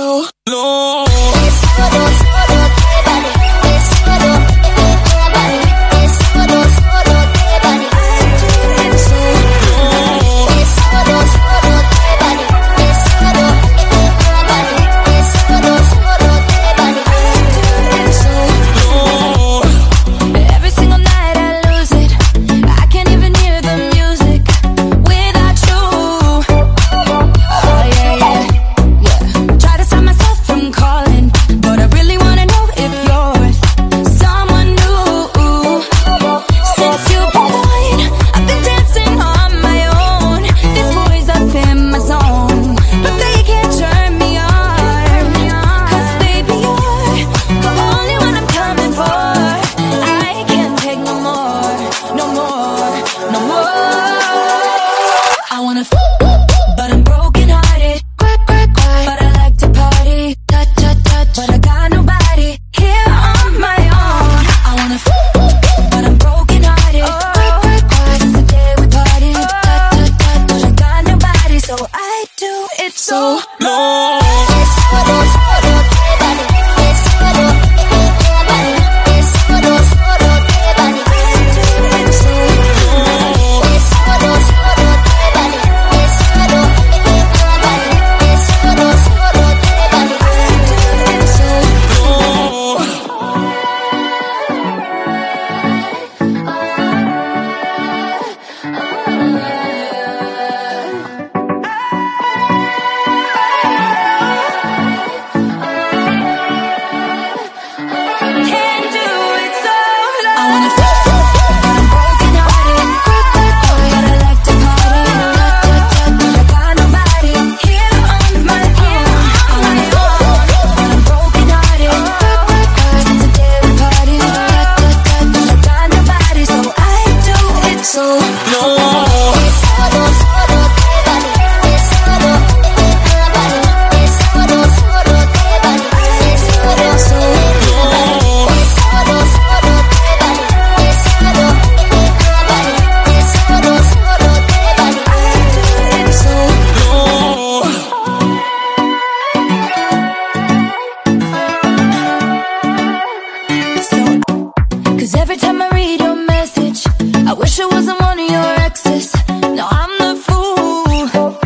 so long. So long. Every time I read your message, I wish I wasn't one of your exes. Now I'm the fool.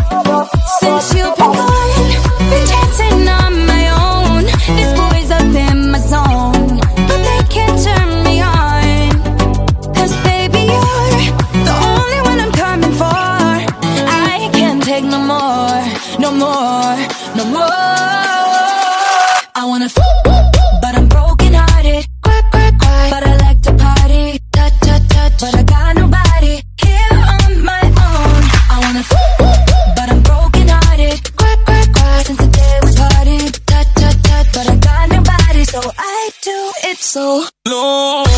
Since you've been gone, been dancing on my own. These boys up in my zone, but they can't turn me on. Cause baby, you're the only one I'm coming for. I can't take no more, no more, no more. I wanna but I'm broken hearted. But I like to party, but I got nobody here on my own. I wanna but I'm broken hearted. Since the day we parted, but I got nobody, so I do it so long.